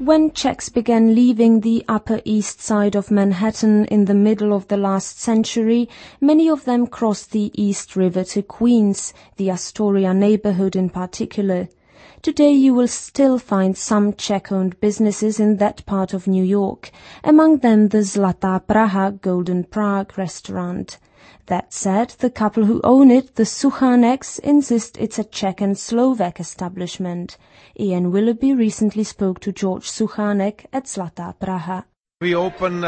When Czechs began leaving the Upper East Side of Manhattan in the middle of the last century, many of them crossed the East River to Queens, the Astoria neighborhood in particular. Today you will still find some Czech-owned businesses in that part of New York, among them the Zlatá Praha Golden Prague restaurant. That said, the couple who own it, the Suchaneks, insist it's a Czech and Slovak establishment. Ian Willoughby recently spoke to George Suchanek at Zlatá Praha. We opened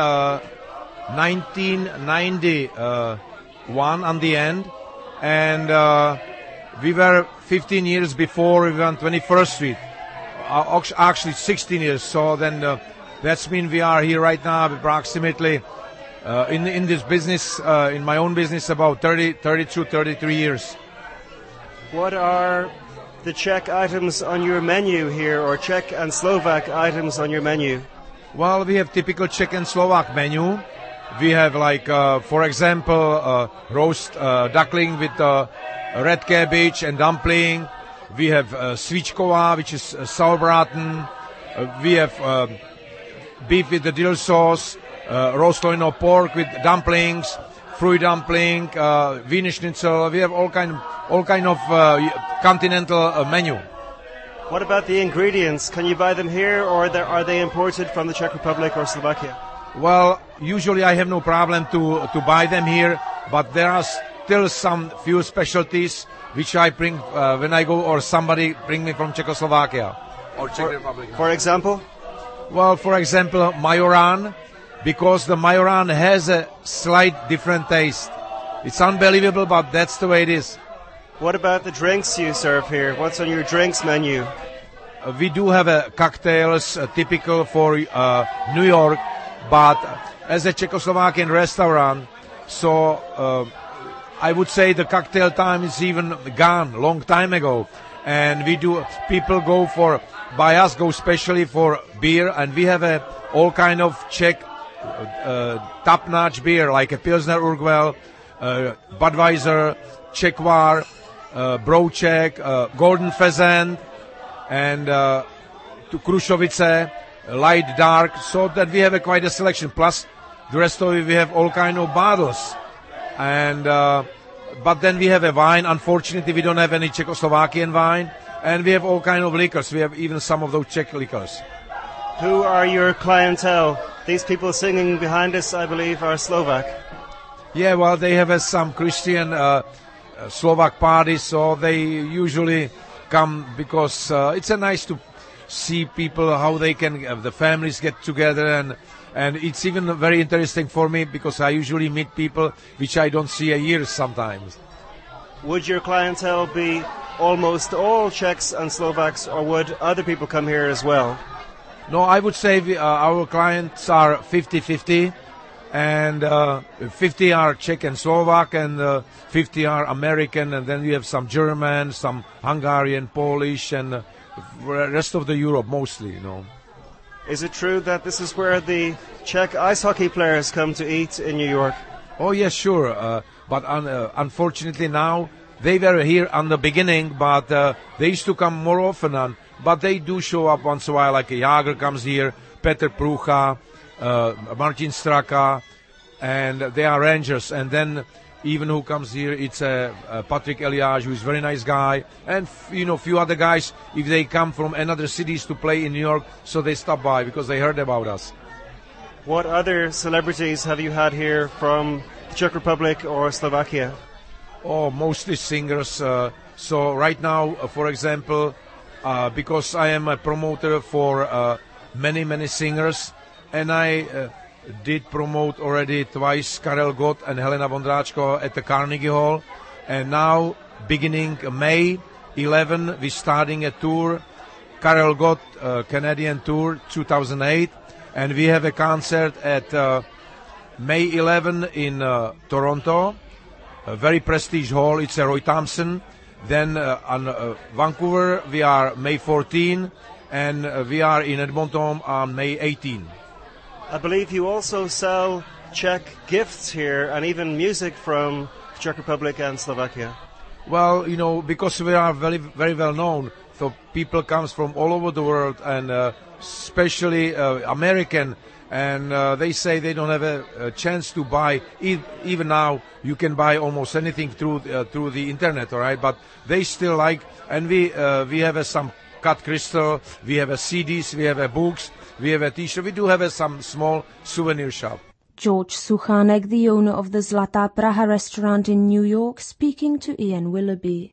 1991 on the end, and we were 15 years before we were on 21st Street. Actually 16 years, so then that's mean we are here right now approximately in this business, in my own business, about 33 years. What are the Czech items on your menu here, or Czech and Slovak items on your menu? Well, we have typical Czech and Slovak menu. We have like, for example, roast duckling with red cabbage and dumpling. We have svíčková, which is sauerbraten. We have beef with the dill sauce. Roast loin of pork with dumplings, fruit dumpling, Wiener Schnitzel. We have all kind of continental menu. What about the ingredients? Can you buy them here, or are they imported from the Czech Republic or Slovakia? Well, usually I have no problem to buy them here, but there are still some few specialties which I bring when I go, or somebody bring me from Czechoslovakia or Czech Republic. For example? Well, for example, Majoran. Because the Majoran has a slight different taste. It's unbelievable, but that's the way it is. What about the drinks you serve here? What's on your drinks menu? We do have cocktails typical for New York, but as a Czechoslovakian restaurant, so I would say the cocktail time is even gone, long time ago. And people go specially for beer, and we have all kind of Czech top-notch beer like a Pilsner Urquell, Budweiser, Czechvar, Brouček, Golden Pheasant, and Krušovice, light dark, so that we have quite a selection. Plus, the rest of it we have all kind of bottles, and but then we have a wine. Unfortunately, we don't have any Czechoslovakian wine, and we have all kind of liquors. We have even some of those Czech liquors. Who are your clientele? These people singing behind us, I believe, are Slovak. Yeah, well, they have some Christian Slovak parties, so they usually come because it's nice to see people, how they can, the families get together, and it's even very interesting for me because I usually meet people which I don't see a year sometimes. Would your clientele be almost all Czechs and Slovaks, or would other people come here as well? No, I would say our clients are 50-50, and 50 are Czech and Slovak, and 50 are American, and then we have some German, some Hungarian, Polish, and the rest of the Europe mostly, Is it true that this is where the Czech ice hockey players come to eat in New York? Oh, yes, sure. But unfortunately now, they were here on the beginning, but they used to come more often but they do show up once in a while, like Jágr comes here, Petr Prucha, Martin Straka, and they are Rangers. And then even who comes here, it's Patrick Eliáš, who is a very nice guy, and few other guys. If they come from another cities to play in New York, so they stop by because they heard about us. What other celebrities have you had here from the Czech Republic or Slovakia? Oh, mostly singers. So right now, for example, because I am a promoter for many singers, and I did promote already twice Karel Gott and Helena Vondráčková at the Carnegie Hall, and now beginning May 11 we're starting a tour, Karel Gott Canadian Tour 2008, and we have a concert at May 11 in Toronto, a very prestige hall. It's a Roy Thompson. Then on Vancouver, we are May 14, and we are in Edmonton on May 18. I believe you also sell Czech gifts here, and even music from Czech Republic and Slovakia. Well, because we are very, very well known, So people comes from all over the world, and especially American, and they say they don't have a chance to buy. Even now, you can buy almost anything through the internet, all right? But they still like, and we have some cut crystal, we have CDs, we have books, we have a T-shirt. We do have some small souvenir shop. George Suchanek, the owner of the Zlatá Praha restaurant in New York, speaking to Ian Willoughby.